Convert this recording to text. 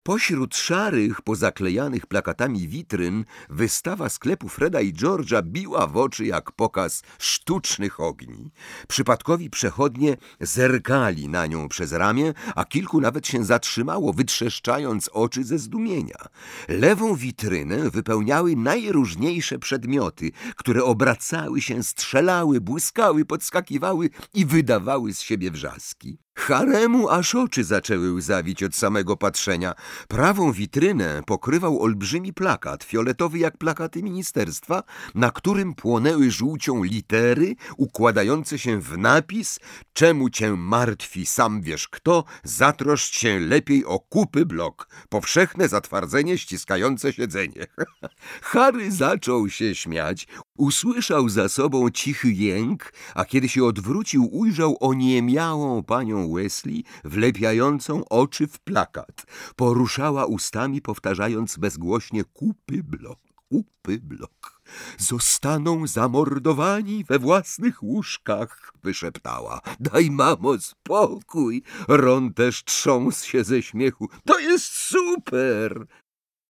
Pośród szarych, pozaklejanych plakatami witryn wystawa sklepu Freda i George'a biła w oczy jak pokaz sztucznych ogni. Przypadkowi przechodnie zerkali na nią przez ramię, a kilku nawet się zatrzymało, wytrzeszczając oczy ze zdumienia. Lewą witrynę wypełniały najróżniejsze przedmioty, które obracały się, strzelały, błyskały, podskakiwały i wydawały z siebie wrzaski. Haremu aż oczy zaczęły łzawić od samego patrzenia. Prawą witrynę pokrywał olbrzymi plakat, fioletowy jak plakaty ministerstwa, na którym płonęły żółcią litery układające się w napis: czemu cię martwi sam wiesz kto, zatroszcz się lepiej o kupy blok, powszechne zatwardzenie ściskające siedzenie. Harry zaczął się śmiać, usłyszał za sobą cichy jęk, a kiedy się odwrócił, ujrzał oniemiałą panią Weasley wlepiającą oczy w plakat. Poruszała ustami, powtarzając bezgłośnie: kupy blok, kupy blok. Zostaną zamordowani we własnych łóżkach, wyszeptała. Daj, mamo, spokój. Ron też trząsł się ze śmiechu. To jest super.